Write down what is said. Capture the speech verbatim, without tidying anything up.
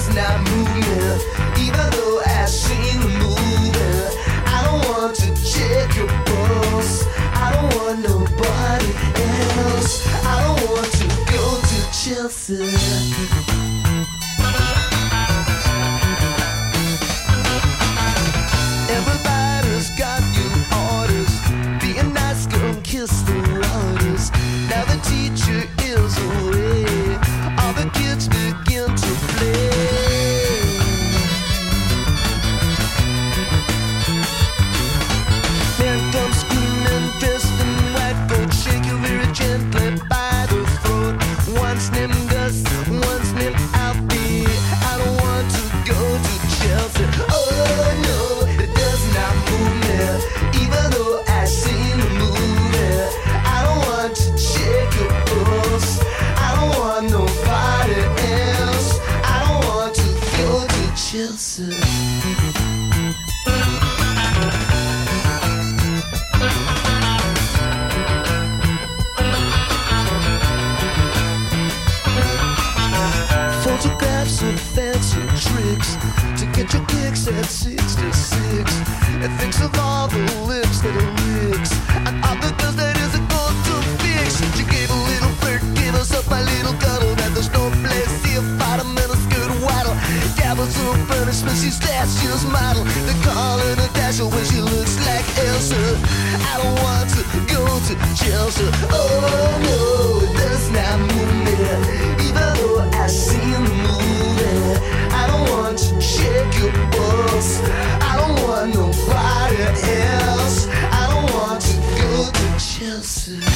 not move me, even though I've seen the movie. I don't want to check your pulse. I don't want nobody else. I don't want to go to Chelsea. Everybody's got new orders. Be a nice girl, kiss the waters. Now the teacher is away. All the kids begin to play. Men come screaming, dressed in white coat, shake you very gently by the throat. One's named Gus, one's named Alfie. I don't want to go to Chelsea. Oh no, it does not move me, even though I've seen the movie. I don't want to check your pulse. I don't want nobody else. I don't want to go to Chelsea. Photographs of fancy tricks to get your kicks at sixty-six. It thinks of all the lips that are licks and all the girls that isn't going to fix. She gave a little flirt, gave us up my little cuddle. That there's no place here, bottom and a skirt waddle. Gavels her punishment, she's Dashiell's model. They call her the Dasher when she looks like Elsa. I don't want to go to Chelsea. Oh no, it does not move me, even though I've seen the movie. I don't want to check your pulse. I don't want nobody else. I don't want to go to Chelsea.